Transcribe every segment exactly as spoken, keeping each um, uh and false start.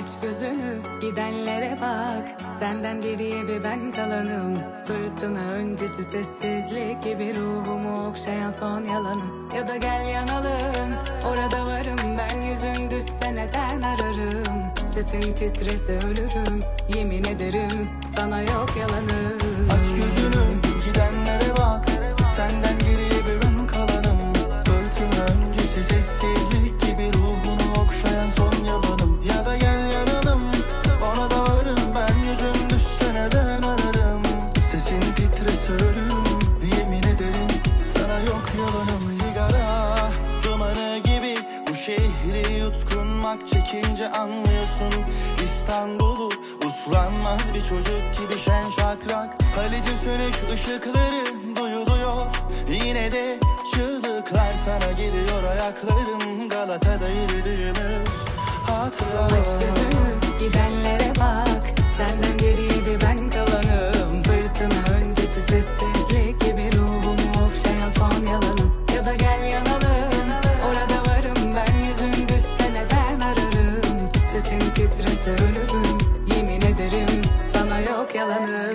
Aç gözünü, gidenlere bak. Senden geriye bir ben kalanım. Fırtına öncesi sessizlik gibi ruhumu okşayan son yalanım. Ya da gel yanalım, orada varım ben. Yüzün düşse neden ararım? Sesin titrese ölürüm, yemin ederim sana yok yalanım. Aç gözünü, gidenlere bak. Senden geriye bir ben kalanım. Fırtına öncesi sessizlik gibi ruhunu okşayan son yalanım. Ya da gel yanalım, ona da varım ben. Yüzün düşse neden ararım? Sesin titrese ölürüm, yemin ederim sana yok yalanım. Sigara dumanı gibi bu şehri yutkunmak, çekince anlıyorsun İstanbul'u. Uslanmaz bir çocuk gibi şen şakrak, Halici sönük ışıkları duyuluyor. Yine de çığlıklar sana geliyor ayaklarım. Galata'da yürüdüğümüz hatıralar. Aç gözünü, gidenlere bak. Senden geriye bir ben kalanım. Fırtına öncesi sessizlik gibi ruhumu okşayan son yalanım. Ya da gel yanalım, orada varım ben. Yüzün düşse neden ararım? Sesin titrese ölürüm, yemin ederim sana yok yalanım.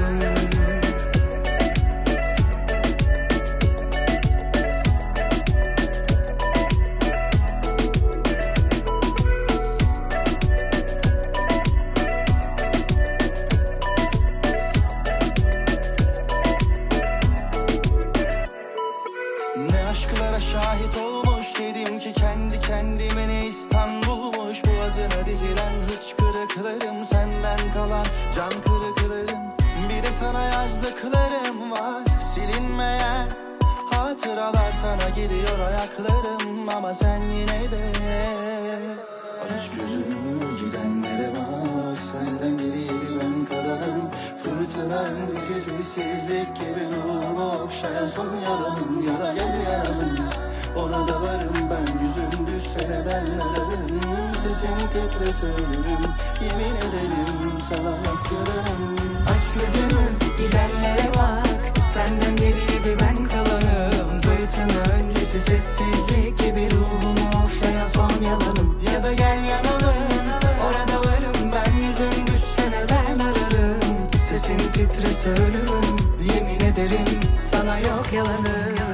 Ne aşklara şahit olmuş, dedim ki kendi kendime ne İstanbul'muş. Boğazına dizilen hıçkırıklarım, senden kalan can kırıklarım. Bir de sana yazdıklarım var, silinmeyen hatıralar. Sana geliyor ayaklarım ama sen yine de aç gözünü, gidenlere bak. Senden geriye bir ben kalanım. Fırtına öncesi sessizlik gibi ruhumu okşayan son yalanım. Yara gel yanalım, ona da varım ben. Yüzüm düşse neden ararım? Sesin titrese ölürüm, yemin ederim sana yok yalanım. Aç gözünü, gidenlere bak. Senden geriye bir ben kalanım. Fırtına öncesi sessizlik gibi ruhumu okşayan son yalanım. Ya da gel yanalım, orada varım ben. Yüzün düşse neden ararım? Sesin titrese ölürüm, yemin ederim sana yok yalanım.